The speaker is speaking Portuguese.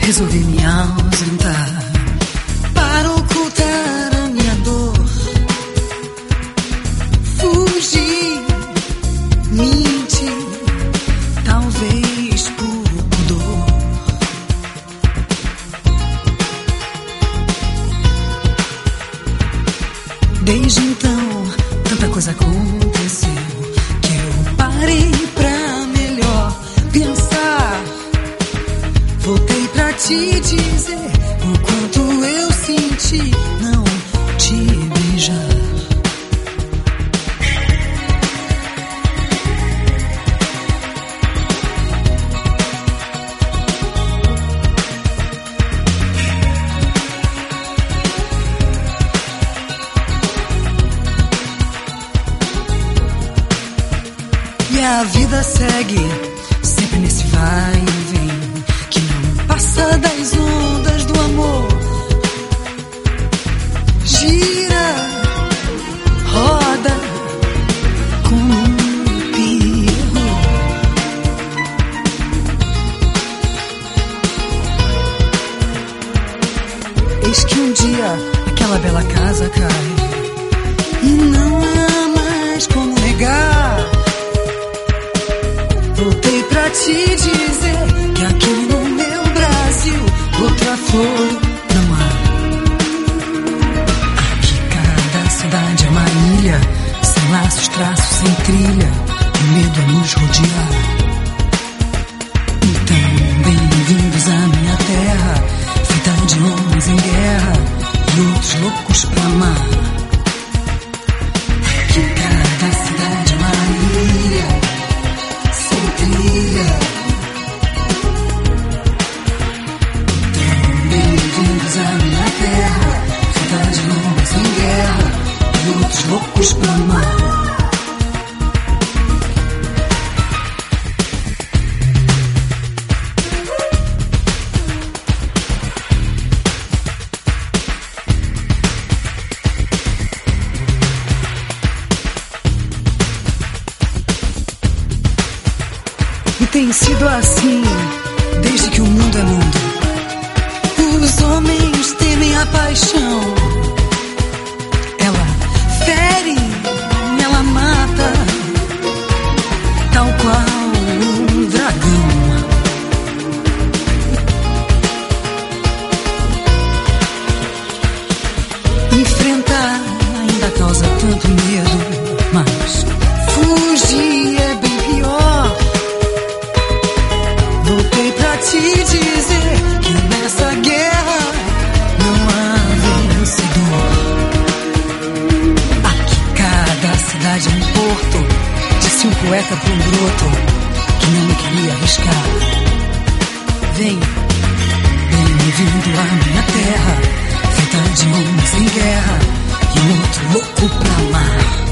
Resolvi me ausentar para ocultar a minha dor. Fugir, mentir, talvez por pudor. Desde então, tanta coisa aconteceu que eu parei pra melhor pensar. Voltei pra te dizer o quanto eu senti não te beijar. E a vida segue sempre nesse vai e vem que não passa das ondas do amor. Gira, roda como um pirro. Eis que um dia aquela bela casa cai e não há mais como negar. Voltei pra te dizer que aqui no meu Brasil outra flor não há. Aqui cada cidade é uma ilha, sem laços, traços, sem trilha, o medo a nos rodear. Então, bem-vindos à minha terra, feita de homens em guerra e outros loucos pra amar. Aqui cada cidade é uma ilha, trilha. Então, bem-vindos à minha terra, feita de homens em guerra e outros loucos pra amar. E tem sido assim desde que o mundo é mundo. Os homens temem a paixão. Ela fere, ela mata, tal qual um dragão. Enfrentar ainda causa tanto medo, mas fugir é bem pior. Voltei pra te dizer que nessa guerra não há vencedor. Aqui cada cidade é um porto, disse um poeta pra um broto que não queria arriscar. Vem, bem-vindo à minha terra, feita de homens em guerra e um outro louco pra amar.